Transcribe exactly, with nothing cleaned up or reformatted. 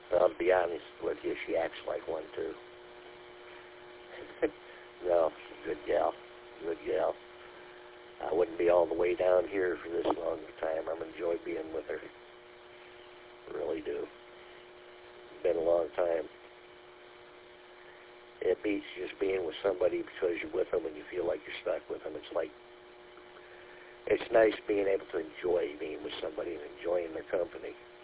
Well, to be honest with you, she acts like one, too. No, she's a good gal. Good gal. I wouldn't be all the way down here for this long a time. I'm enjoy being with her. Really do. It's been a long time. It beats just being with somebody because you're with them and you feel like you're stuck with them. It's like, it's nice being able to enjoy being with somebody and enjoying their company.